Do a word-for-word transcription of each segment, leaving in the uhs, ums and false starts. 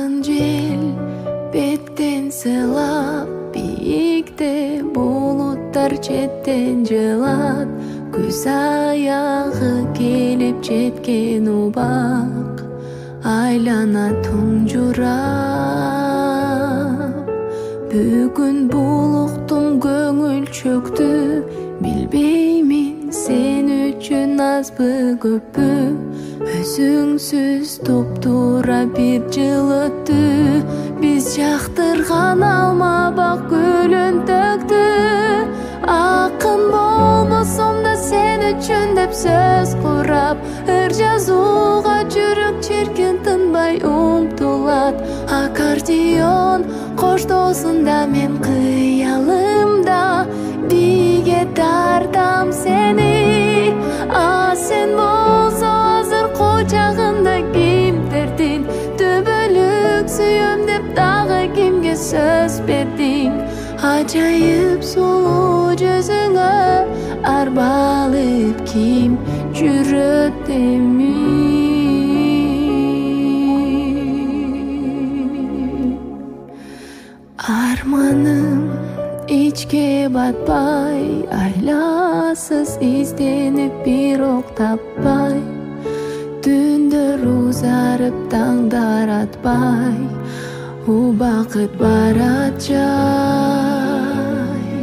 Salkın jel betten sılap, biyikte bulutlar çetten jılat. Күз аяғы келіп жеткен убак, айлана тұнжырап. Бүгін булуктум көңіл чөктү, билбеймин сен үчүн азбы көппү. Өзүңсүз топтура бир жыл өттү, биз жактырган алма бак гүлүн төктү. Акын болбосом да сен үчүн деп сөз курап, ыр жазууга жүрөк чиркин тынбай умтулат. Аккордеон коштоосунда мен кыялымда, биге тартам сени. А сен болсо азыр кочагында кимдердин, түбөлүк сүйөм деп дагы кимге сөз бердиң. Acayip sulu жүзүңө арбалып ким жүрөт эми. Арманым ичке батпай, айласыз изденип бирок таппай. Түндөр узарып таңдар атпай, убакыт барат жай.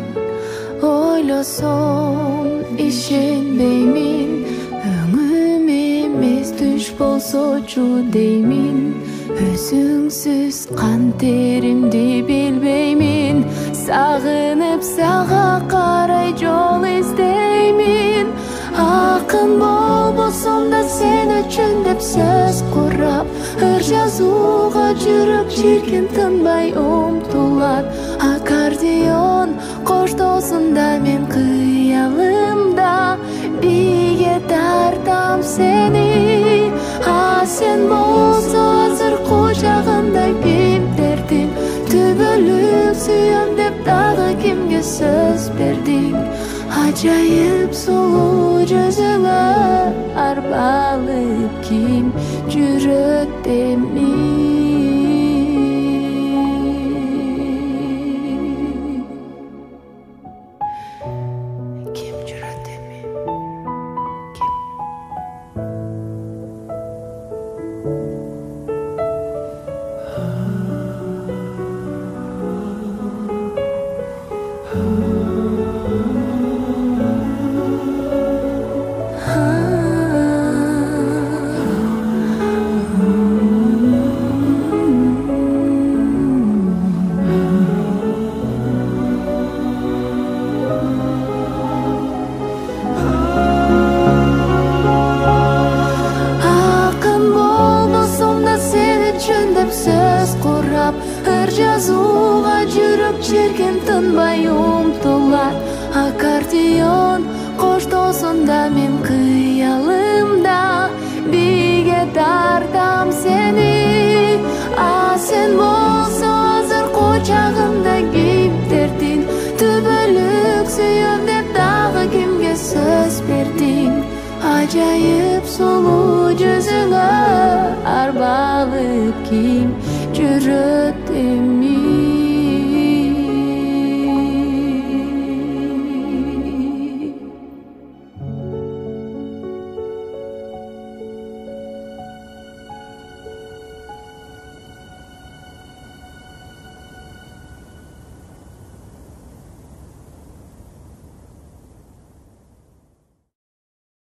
Ойлосом ишенбеймин, өңүм эмес түш болсочу деймин. Өзүңсүз кан теримди билбеймин, сагынып сага карай жол издеймин. Акын болбосом да сен үчүн деп сөз курап, ыр жазууга жүрөк чиркин тынбай умтулат. Аккордеон коштоосунда мен кыялымда, биге тартам сени. А сен болсо азыр кочагында кимдердин, түбөлүк сүйөм деп дагы кимге сөз бердиң. Acayip sulu жүзүңө арбалып ким жүрөт эми. Ким жүрөт эми? Ким? Сөз курап, ыр жазууга жүрөк чиркин тынбай умтулат. Аккордеон коштоосунда мен кыялымда, биге тартам сени. А сен болсо азыр кочагында кимдердин, түбөлүк сүйөм деп дагы кимге сөз бердиң. Acayip sulu жүзүңө арбалып ким жүрөт